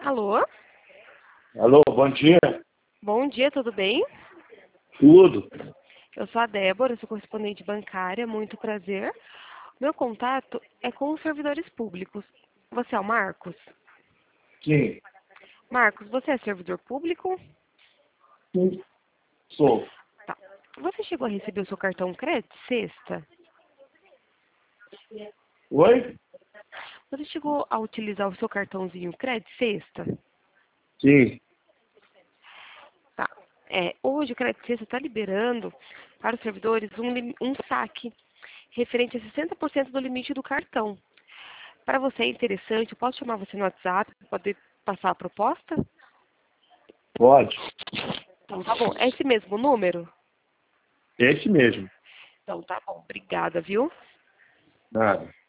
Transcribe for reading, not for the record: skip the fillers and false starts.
Alô? Alô, bom dia. Bom dia, tudo bem? Tudo. Eu sou a Débora, sou correspondente bancária, muito prazer. Meu contato é com os servidores públicos. Você é o Marcos? Sim. Marcos, você é servidor público? Sim. Sou. Tá. Você chegou a receber o seu cartão crédito sexta? Oi? Você chegou a utilizar o seu cartãozinho crédito sexta? Sim. Tá. Hoje o crédito sexta está liberando para os servidores um saque referente a 60% do limite do cartão. Para você é interessante, eu posso chamar você no WhatsApp para poder passar a proposta? Pode. Então tá bom. É esse mesmo número? Esse mesmo. Então tá bom. Obrigada, viu? Nada.